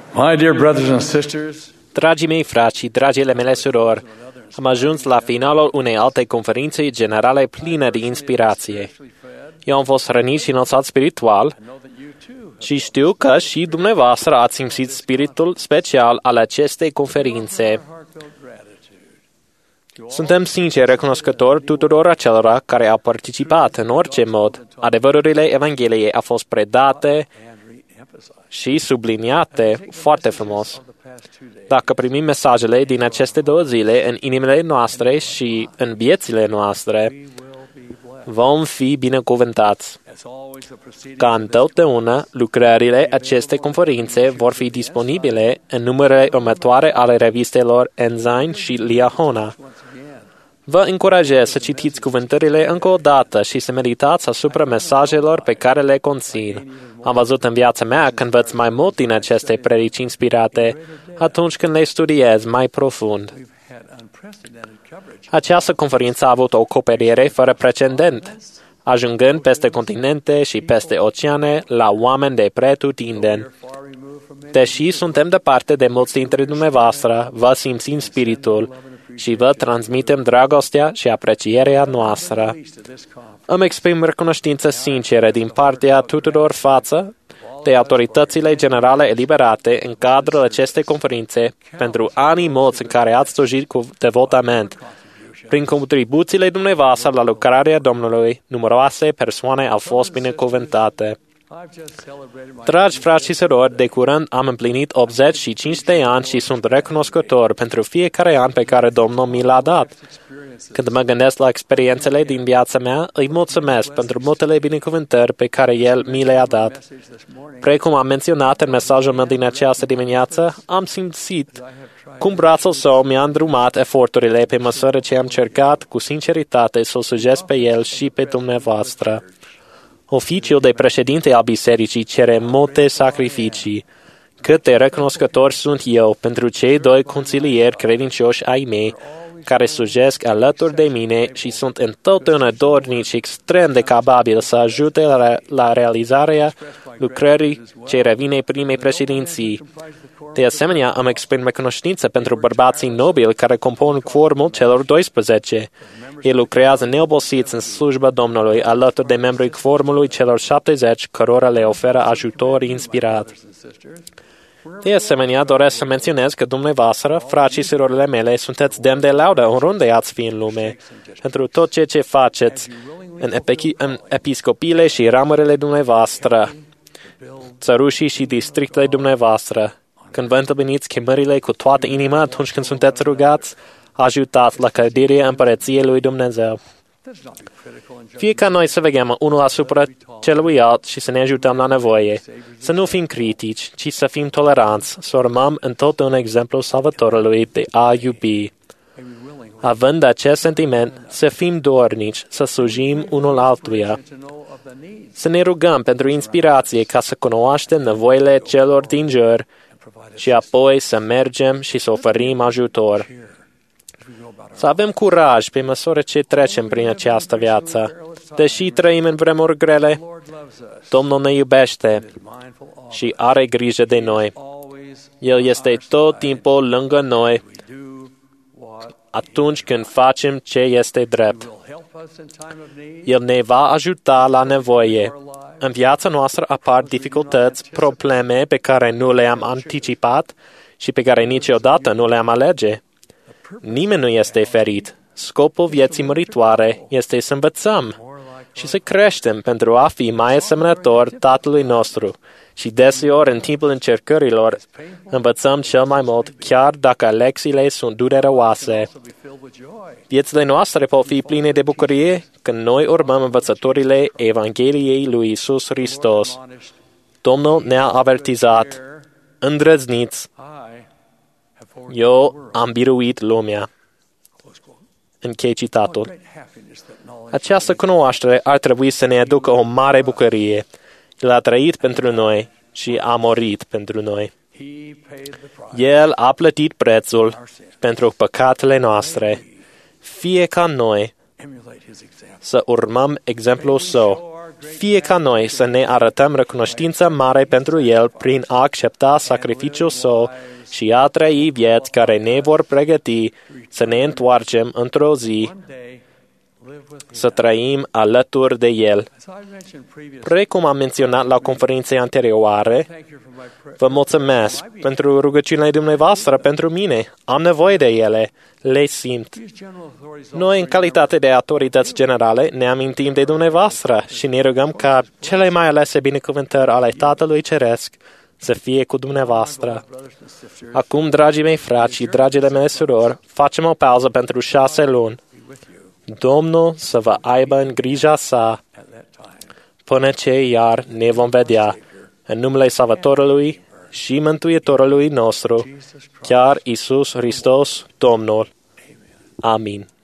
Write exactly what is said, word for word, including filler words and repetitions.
My dear brothers and sisters, Dragii mei frați și dragile mele surori, am ajuns la finalul unei alte conferințe generale pline de inspirație. Eu am fost hrănit și înălțat spiritual și știu că și dumneavoastră ați simțit spiritul special al acestei conferințe. Suntem sinceri recunoscători tuturor acelora care au participat în orice mod. Adevărurile Evangheliei au fost predate și subliniate foarte frumos. Dacă primim mesajele din aceste două zile în inimile noastre și în viețile noastre, vom fi binecuvântați. Ca întotdeauna, lucrările acestei conferințe vor fi disponibile în numerele următoare ale revistelor Ensign și Liahona. Vă încurajez să citiți cuvântările încă o dată și să meditați asupra mesajelor pe care le conțin. Am văzut în viața mea că învăț mai mult din aceste predici inspirate atunci când le studiez mai profund. Această conferință a avut o acoperire fără precedent, ajungând peste continente și peste oceane la oameni de pretutindeni. Deși suntem departe de mulți dintre dumneavoastră, vă simțim spiritul și vă transmitem dragostea și aprecierea noastră. Îmi exprim recunoștință sinceră din partea tuturor față de autoritățile generale eliberate în cadrul acestei conferințe pentru anii mulți în care ați slujit cu devotament. Prin contribuțiile dumneavoastră la lucrarea Domnului, numeroase persoane au fost binecuvântate. Dragi frați și surori, de curând am împlinit optzeci și cinci de ani și sunt recunoscător pentru fiecare an pe care Domnul mi l-a dat. Când mă gândesc la experiențele din viața mea, îi mulțumesc pentru multele binecuvântări pe care El mi le-a dat. Precum am menționat în mesajul meu din această dimineață, am simțit cum brațul său mi-a îndrumat eforturile pe măsură ce am cercat cu sinceritate să-L slujesc pe El și pe dumneavoastră. Oficiul de președinte al bisericii cere multe sacrificii. Cât de recunoscător sunt eu pentru cei doi consilieri credincioși ai mei, care slujesc alături de mine și sunt întotdeauna dornici extrem de capabili să ajute la, la realizarea lucrării ce revine primei președinții. De asemenea, am exprim recunoștință pentru bărbații nobili care compun quorumul celor doisprezece. Ei lucrează neobosiți în slujba Domnului alături de membrii quorumului celor șaptezeci, cărora le oferă ajutor inspirat. De asemenea, doresc să menționez că dumneavoastră, frații și surorile mele, sunteți demn de laudă oriunde ați fi în lume, pentru tot ceea ce faceți în, epi- în episcopiile și ramurile dumneavoastră, țărușii și districtele dumneavoastră. Când vă întâlniți chemările cu toată inima atunci când sunteți rugați, ajutați la clădirea împărăției lui Dumnezeu. Fie ca noi să veghem unul asupra celuilalt și să ne ajutăm la nevoie, să nu fim critici, ci să fim toleranți, să urmăm întotdeauna exemplul Salvatorului de a iubi. Având acest sentiment, să fim dornici, să slujim unul altuia, să ne rugăm pentru inspirație ca să cunoaștem nevoile celor din jur și apoi să mergem și să oferim ajutor. Să avem curaj pe măsură ce trecem prin această viață. Deși trăim în vremuri grele, Domnul ne iubește și are grijă de noi. El este tot timpul lângă noi atunci când facem ce este drept. El ne va ajuta la nevoie. În viața noastră apar dificultăți, probleme pe care nu le-am anticipat și pe care niciodată nu le-am alege. Nimeni nu este ferit. Scopul vieții măritoare este să învățăm și să creștem pentru a fi mai asemănător Tatălui nostru. Și deseori, în timpul încercărilor, învățăm cel mai mult, chiar dacă lecțiile sunt dureroase. Viețile noastre pot fi pline de bucurie când noi urmăm învățăturile Evangheliei lui Iisus Hristos. Domnul ne-a avertizat: îndrăzniți, eu am biruit lumea. Închei citatul. Această cunoaștere ar trebui să ne aducă o mare bucurie. El a trăit pentru noi și a murit pentru noi. El a plătit prețul pentru păcatele noastre. Fie ca noi să urmăm exemplul său fie ca noi să ne arătăm recunoștință mare pentru El prin a accepta sacrificiul Său și a trăi vieți care ne vor pregăti să ne întoarcem într-o zi să trăim alături de El. Precum am menționat la conferințe anterioare, vă mulțumesc pentru rugăciunile dumneavoastră pentru mine. Am nevoie de ele. Le simt. Noi, în calitate de autorități generale, ne amintim de dumneavoastră și ne rugăm ca cele mai alese binecuvântări ale Tatălui Ceresc să fie cu dumneavoastră. Acum, dragii mei frați și dragile mele surori, facem o pauză pentru șase luni. Domnul să vă aibă în grija sa până ce iar ne vom vedea. În numele Salvatorului și Mântuitorului nostru, chiar Iisus Hristos, Domnul. Amin.